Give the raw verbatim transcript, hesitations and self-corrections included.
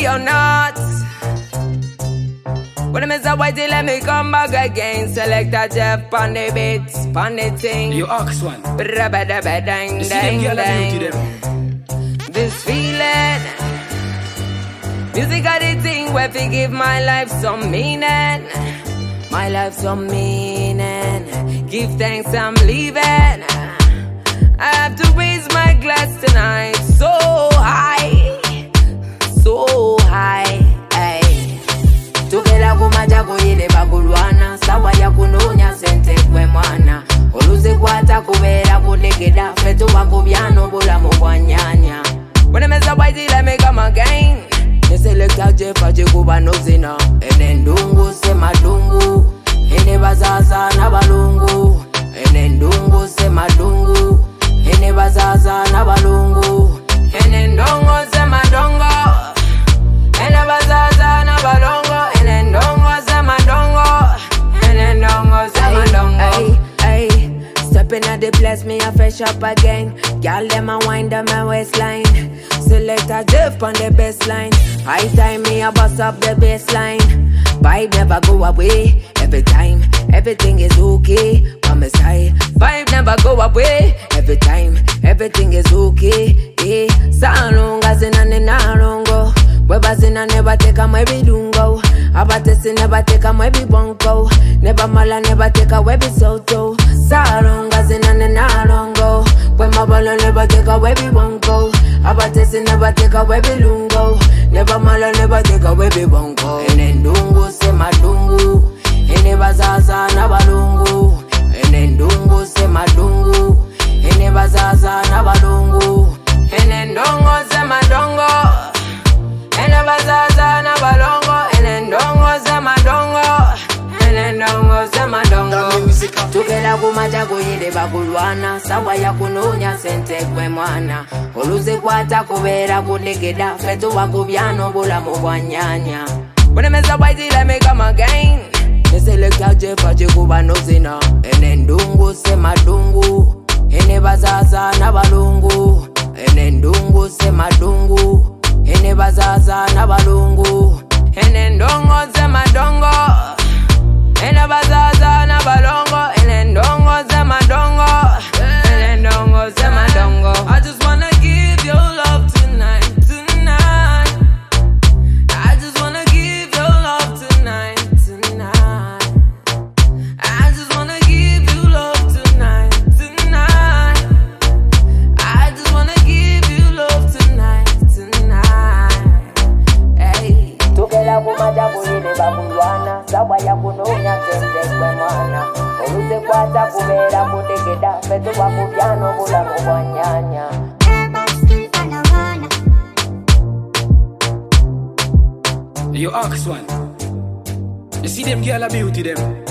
or not. When I miss a whitey, let me come back again. Select a Jeff on the beats, on the thing. You ask one. Bra-ba-da-ba-dang, dang, dang. This feeling, music are the thing where we give my life some meaning. My life some meaning. Give thanks, I'm leaving. I have to raise my glass tonight. So high, so high. Tukela kumaja kuyile bagulwana. Sawa ya kununya sente kwe mwana. Oluze kwata kubera kulegeda. Fetu wakubyano bula mubwanyanya. When I miss a whitey, let me come again. They select a Jeff a jikuba no zina. Ene ndungu se madungu. Ene bazaza na balungu. Ene ndungu se madungu. Ene bazaza na balungu. Ene ndongo se madongo. Ene bazaza na balongo. Ene ndongo se madongo. Ene ndongo se madongo. Ay, ay, ay. Stepping at the place, me a fresh up again. Girl, them a wind up my waistline. Select a Jeff on the baseline. High time, me a bust up the baseline. Vibe never go away. Every time, everything is okay. On my side, vibe never go away. Every time, everything is okay. Yeah, salonga zina nina longo. Weba zina never take a my bidungo. Abatesi never take a my bibonko. Never mala never take a webi soto. Salonga zina nina longo. Wema bala never take a webi bonko. Abatesi never take a webi lungo. Never mala never take a webi bonko. Ene ndungu se madungu. Ene bazaza na balungu. Ene ndungu se madungu. Ene bazaza na balungu. Ene ndongo se madongo. Ene bazaza na balongo. Ene ndongo se madongo. Ene ndongo se madongo. Tukela kumaja kuyile bagulwana. Sawa ya kununya sente kwe mwana. Oluze kwata kubera kulegeda. Fetu wakubyano bula mubwanyanya. When I miss a whitey, let me come again. They select a Jeff a jikuba no zina. Ene ndungu se madungu. Ene bazaza na balungu. Ene ndungu se madungu. Ene bazaza na balungu. Ene ndongo se madongo. Ene bazaza na balongo. Ene ndongo se madongo. Ene ndongo se madongo. I just wanna give you love tonight, tonight. I just wanna give you love tonight, tonight. I just wanna give you love tonight, tonight. I just wanna give you love tonight, tonight. Hey. Tukela kumaja kuyile bagulwana. Sawa ya kununya sente kwe mwana. Oluze kwata kubera kutegeda. Fetu wakubyano bula mubwanyanya. You ask one. You see them girl a beauty them.